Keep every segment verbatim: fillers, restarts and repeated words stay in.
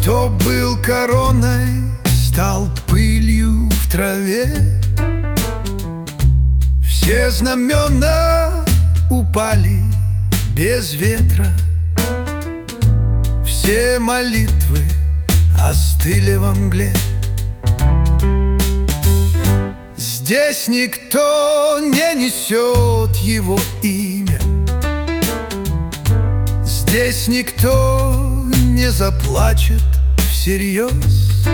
Кто был короной, стал пылью в траве. Все знамена упали без ветра, все молитвы остыли во мгле. Здесь никто не несет его имя, здесь никто не заплачет всерьез.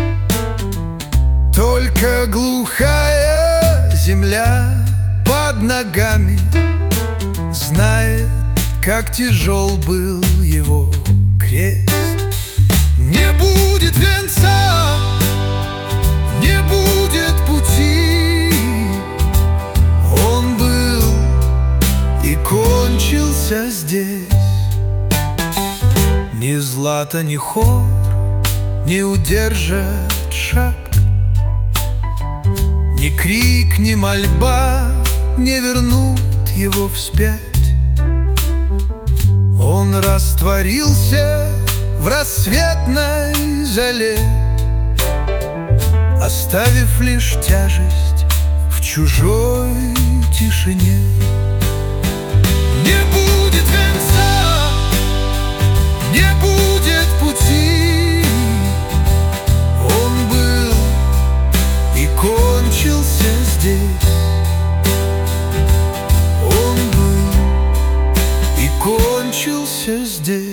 Только глухая земля под ногами знает, как тяжел был его крест. Не будет венца, не будет пути. Он был и кончился здесь. Ни злато, ни хор не удержат шаг, ни крик, ни мольба не вернут его вспять. Он растворился в рассветной зале, оставив лишь тяжесть в чужой тишине. Не будет венца, не будет пути. Он был и кончился здесь. Он был и кончился здесь.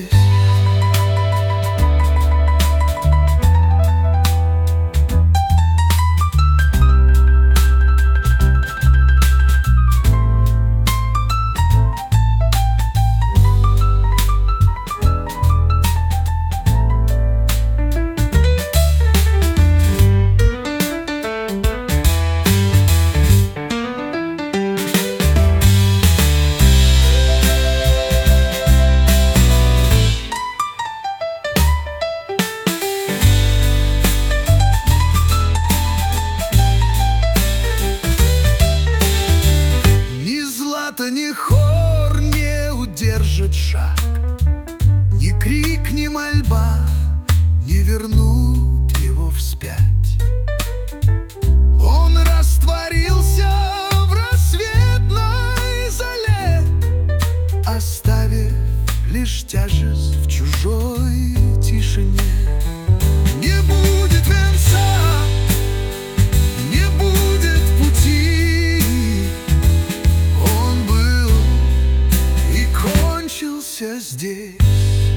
Ни хор не удержит шаг, ни крик, ни мольба не вернут его вспять. Он растворился в рассветной зале, оставив лишь тяжесть в чужой тишине. Не будет венца, не будет пути. Он был и кончился здесь.